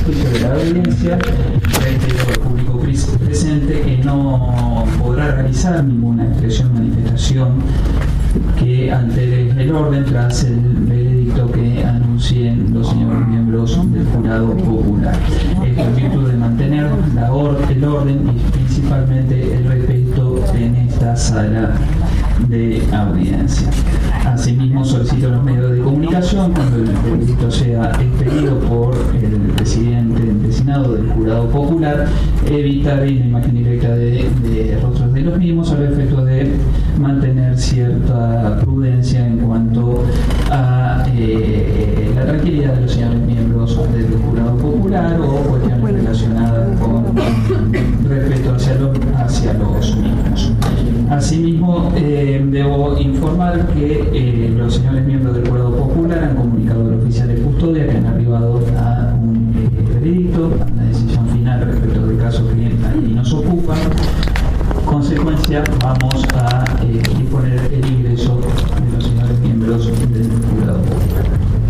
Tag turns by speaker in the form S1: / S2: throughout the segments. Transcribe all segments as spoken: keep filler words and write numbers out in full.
S1: transcurso de la audiencia, reitero al público presente que no podrá realizar ninguna expresión, manifestación que altere el orden tras el veredicto que anuncien los señores miembros del jurado popular. Esto en virtud de mantener la or el orden y principalmente el respeto en esta sala de audiencia. Asimismo, solicito a los medios de comunicación, cuando el veredicto sea expedido por el presidente designado del jurado popular, evitar en la imagen directa de, de rostros de los mismos, al efecto de mantener cierta prudencia en cuanto a eh, la tranquilidad de los señores miembros del jurado popular o cuestiones relacionadas con respeto hacia los, hacia los mismos. Asimismo, eh, debo informar que eh, los señores miembros del jurado popular han comunicado al oficial de custodia que han arribado a un eh, veredicto, a una decisión final respecto del caso que ahí nos ocupa. Consecuencia, vamos a eh, disponer el ingreso de los señores miembros del jurado popular.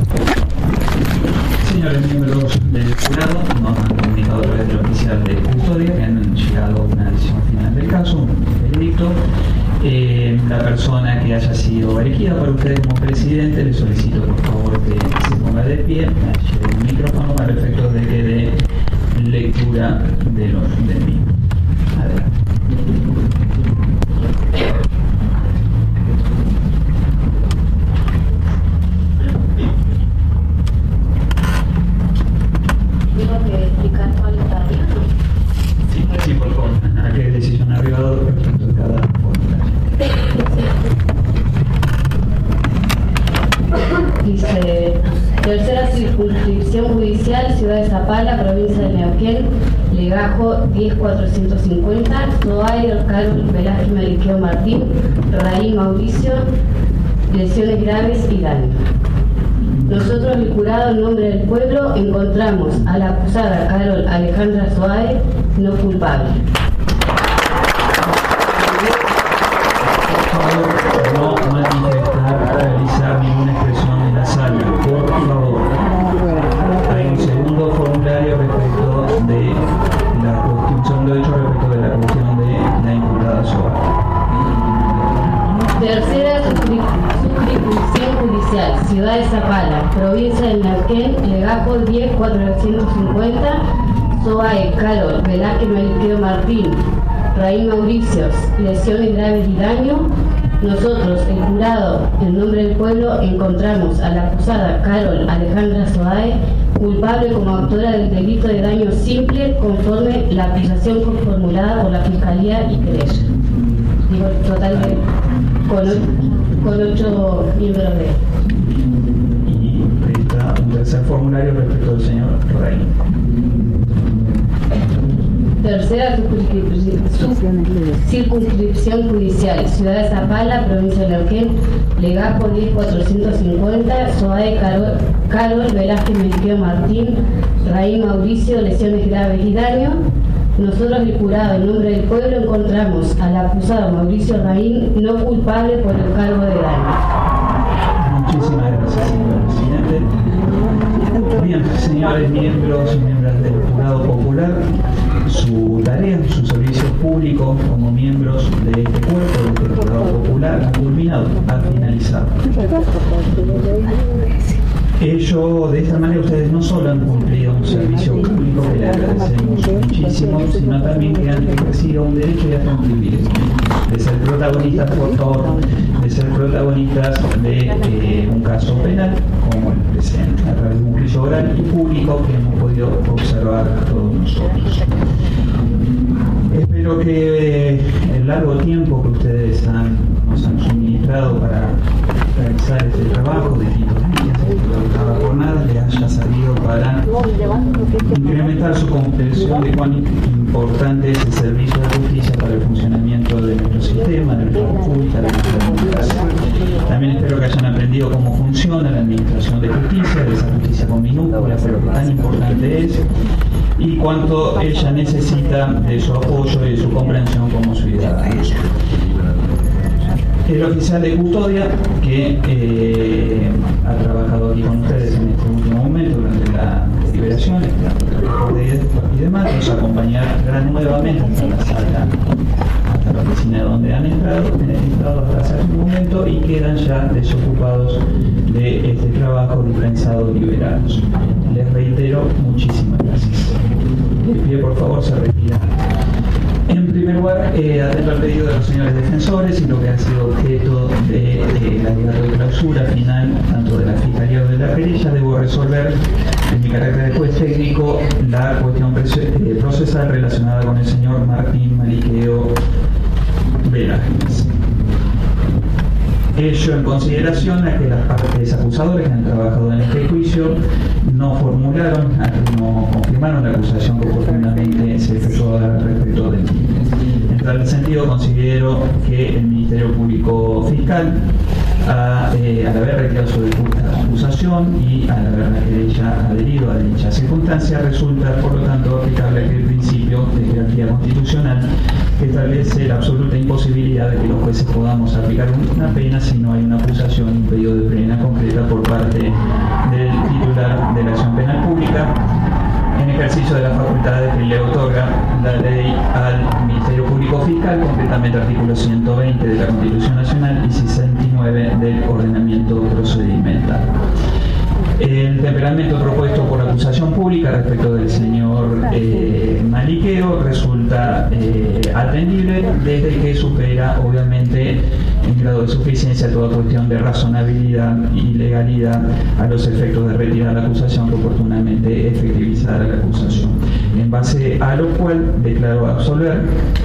S1: Señores miembros del jurado, nos han comunicado a través del oficial de custodia que han llegado a una decisión final del caso, un veredicto. Eh, la persona que haya sido elegida por ustedes como presidente, le solicito por favor que se ponga de pie, lleve un micrófono para efectos de que dé lectura de los del mismo. Adelante.
S2: ¿Tengo que explicar cuál es la tarea?
S1: Sí, sí, por favor. ¿A qué decisión ha arribado respecto a cada formulario?
S2: Dice: tercera circunscripción judicial, Ciudad de Zapala, provincia de Neuquén, Legajo diez mil cuatrocientos cincuenta, Zoay, Carlos Velázquez Mariqueo Martín, Raí Mauricio, lesiones graves y daño. Nosotros, el jurado, en nombre del pueblo, encontramos a la acusada Carol Alejandra Zoay no culpable.
S1: No manifestar, realizar ninguna expresión en la sala, por favor. Hay un segundo formulario respecto de la cuestión, un segundo hecho respecto de la cuestión de la imputada Zoay.
S2: Tercera circunscripción judicial, Ciudad de Zapala, provincia de Neuquén, Legajo diez mil cuatrocientos cincuenta, Zoay, Carol Velázquez Mariqueo Martín, Raí Mauricios, lesiones graves y daño. Nosotros, el jurado, en nombre del pueblo, encontramos a la acusada Carol Alejandra Zoay culpable como autora del delito de daño simple conforme la acusación formulada por la Fiscalía y querella. Digo, total de, con, con ocho miembros de.
S1: Y está un tercer formulario respecto del señor Raí.
S2: Tercera circunscripción judicial, Ciudad de Zapala, provincia de Neuquén, Legajo diez mil cuatrocientos cincuenta, Zoay, Carol, Carol Velázquez Mariqueo Martín, Raí Mauricio, lesiones graves y daño. Nosotros, el jurado, en nombre del pueblo, encontramos al acusado Mauricio Raí no culpable por el cargo de daño.
S1: Muchísimas gracias, señor presidente. Bien, señores miembros y miembros del jurado popular, su tarea, su servicio público como miembros de este cuerpo, de este jurado popular, ha culminado, ha finalizado. Ello, de esta manera, ustedes no solo han cumplido un servicio público que le agradecemos muchísimo, sino también que han ejercido un derecho y hasta un privilegio de ser protagonistas, por favor, de ser protagonistas de eh, un caso penal como el presente, a través de un juicio oral y público que hemos podido observar todos nosotros. Espero que el largo tiempo que ustedes han, nos han suministrado para realizar este trabajo de distintos días, de cada jornada, les haya servido para incrementar su comprensión de cuán importante es el servicio de justicia para el funcionamiento de nuestro sistema, de nuestra república, de nuestra democracia. También espero que hayan aprendido cómo funciona la administración de justicia, de esa justicia con minúsculas, pero que tan importante es, y cuánto ella necesita de su apoyo y de su comprensión como ciudadana. El oficial de custodia que eh, ha trabajado aquí con ustedes en este último momento durante la deliberación, está transporte y demás, los acompañarán nuevamente hasta la sala, hasta la oficina donde han entrado, han entrado hasta cierto momento y quedan ya desocupados de este trabajo, dispensados, liberados. Les reitero, muchísimas gracias. De pie, por favor, se retira. En primer lugar, eh, atento al pedido de los señores defensores y lo que ha sido objeto de eh, la alegato de clausura final, tanto de la Fiscalía o de la querella, debo resolver en mi carácter de juez técnico la cuestión eh, procesal relacionada con el señor Martín Mariqueo Velázquez. Ello en consideración a que las partes acusadoras que han trabajado en este juicio no formularon, no confirmaron la acusación que oportunamente se efectuó respecto del mismo. En tal sentido, considero que el Ministerio Público Fiscal, a, eh, al haber retirado su acusación y al haber la querella adherido a dicha circunstancia, resulta, por lo tanto, aplicable aquel principio de jerarquía constitucional que establece la absoluta imposibilidad de que los jueces podamos aplicar una pena si no hay una acusación y un pedido de pena concreta por parte del titular de la acción penal pública en ejercicio de las facultades que le otorga la ley al Ministerio Público Fiscal, concretamente artículo ciento veinte de la Constitución Nacional y sesenta y nueve del ordenamiento procedimental. El temperamento propuesto por la acusación pública respecto del señor eh, Mariqueo resulta eh, atendible desde que supera, obviamente, en grado de suficiencia toda cuestión de razonabilidad y legalidad a los efectos de retirar la acusación que oportunamente efectivizara la acusación. En base a lo cual declaro absolver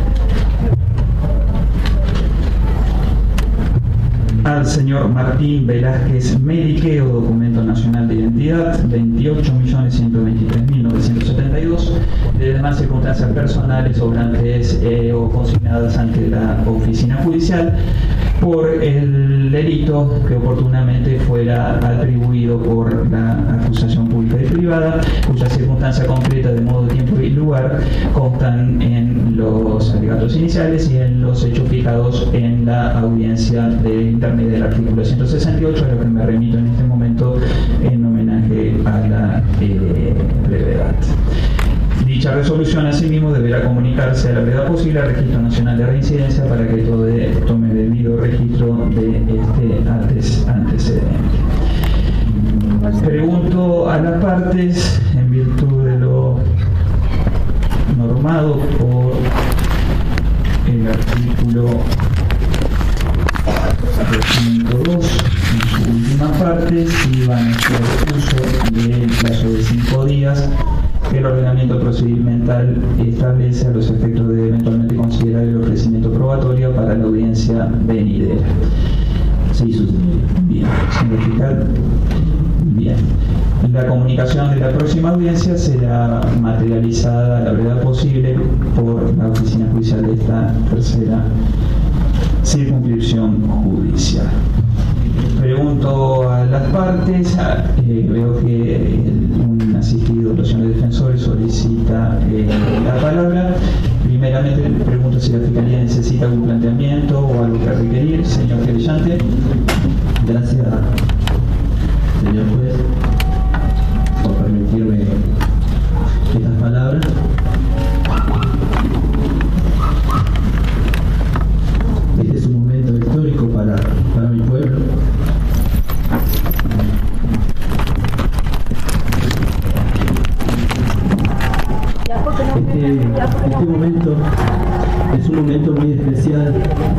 S1: al señor Martín Velázquez Mariqueo, documento nacional de identidad veintiocho millones ciento veintitrés mil novecientos setenta y dos, de demás circunstancias personales sobrantes eh, o consignadas ante la oficina judicial por el delito que oportunamente fuera atribuido por la acusación pública y privada, cuya circunstancia concreta de modo, tiempo y lugar constan en los alegatos iniciales y en los hechos fijados en la audiencia de intermedio del artículo ciento sesenta y ocho, a lo que me remito en este momento en homenaje a la eh, brevedad. Dicha resolución, asimismo, deberá comunicarse a la brevedad posible al Registro Nacional de Reincidencia para que todo de, tome debido registro de este antecedente. Pregunto a las partes, en virtud de lo normado por el artículo ciento dos, en su última parte, si van a hacer uso del plazo de cinco días que el ordenamiento procedimental establece a los efectos de eventualmente considerar el ofrecimiento probatorio para la audiencia venidera. Sí, su bien, señor fiscal. Bien. La comunicación de la próxima audiencia será materializada a la brevedad posible por la oficina judicial de esta tercera circunscripción judicial. Pregunto a las partes, eh, veo que un asistido, los señores defensores, solicita eh, la palabra. Primeramente pregunto si la Fiscalía necesita algún planteamiento o algo que requerir. Señor querellante.
S3: Gracias, señor juez, por permitirme estas palabras. Este es un momento histórico para, para mi pueblo. Este, este momento es un momento muy especial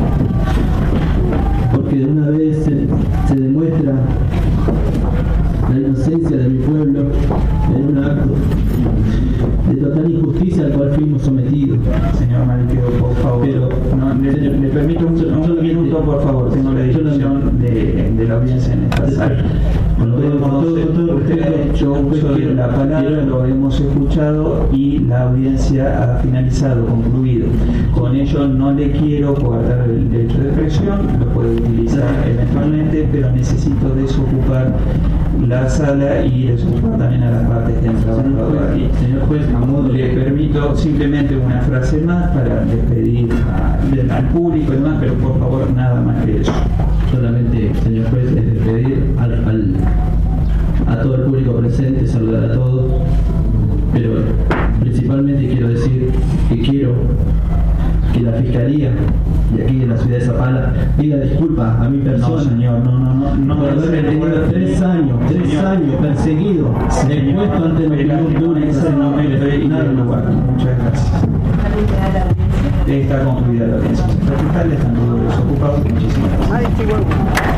S3: porque de una vez se, se demuestra la inocencia de mi pueblo en un acto de total injusticia al cual fuimos sometidos.
S1: Señor Mariqueo, por favor. Pero, no, le, le, le permito un, un minuto, por favor. Tengo la discusión de, de la audiencia en esta sala. Con todo, usted ha hecho uso de la palabra, lo hemos escuchado y la audiencia ha finalizado, concluido. Con ello no le quiero coartar el derecho de expresión, lo puede utilizar eventualmente, pero necesito desocupar la sala y desocupar también a las partes que han trabajado aquí. Señor juez, a modo le permito simplemente una frase más para despedir a, al público y demás, pero por favor nada más que eso.
S3: Solamente, señor juez, es despedir al, al, a todo el público presente, saludar a todos, pero principalmente quiero decir que quiero que la Fiscalía de aquí de la ciudad de Zapala diga disculpas a mi persona.
S1: No, señor, no, no, no, no.
S3: Por haberme tenido tres años, tres
S1: señor,
S3: año perseguido, expuesto ante la opinión pública.
S1: No me le doy nada lugar. Muchas gracias. Está concluida la audiencia. Los fiscales están todos desocupados. Muchísimas gracias.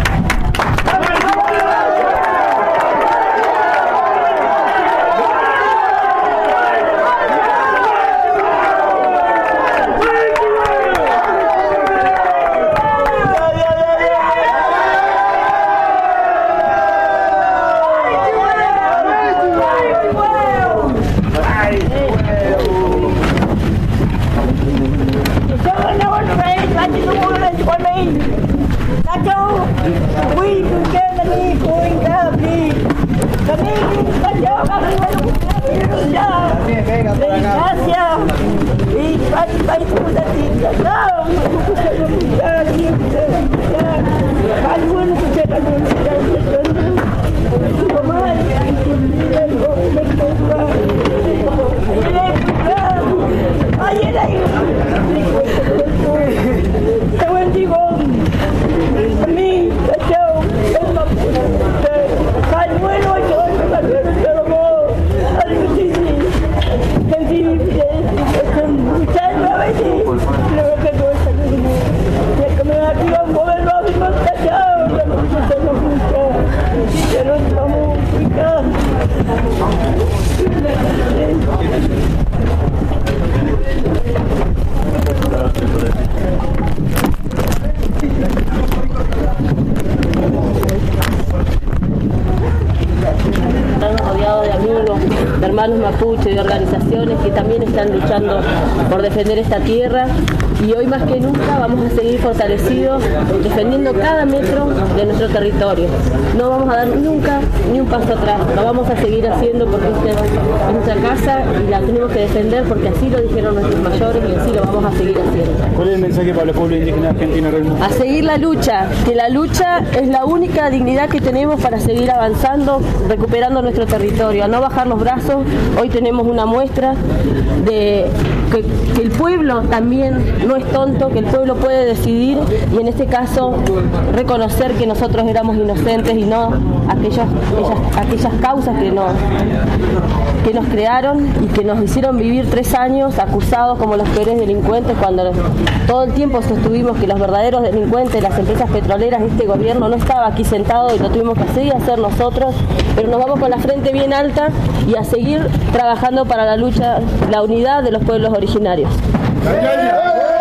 S4: hermanos mapuche, de organizaciones que también están luchando por defender esta tierra, y hoy más que nunca vamos a seguir fortalecidos defendiendo cada metro de nuestro territorio. No vamos a dar nunca ni un paso atrás, lo vamos a seguir haciendo porque esta es nuestra casa y la tenemos que defender porque así lo dijeron nuestros mayores y así lo vamos a seguir haciendo.
S5: ¿Cuál es el mensaje para el pueblo indígena argentino?
S4: A seguir la lucha, que la lucha es la única dignidad que tenemos para seguir avanzando, recuperando nuestro territorio, a no bajar los brazos. Hoy tenemos una muestra de que, que el pueblo también no es tonto, que el pueblo puede decidir, y en este caso reconocer que nosotros éramos inocentes y no aquellos, aquellas, aquellas causas que nos, que nos crearon y que nos hicieron vivir tres años acusados como los peores delincuentes, cuando todo el tiempo sostuvimos que los verdaderos delincuentes, las empresas petroleras, este gobierno no estaba aquí sentado y lo tuvimos que seguir hacer nosotros, pero nos vamos con la frente bien alta y a seguir trabajando para la lucha, la unidad de los pueblos originarios.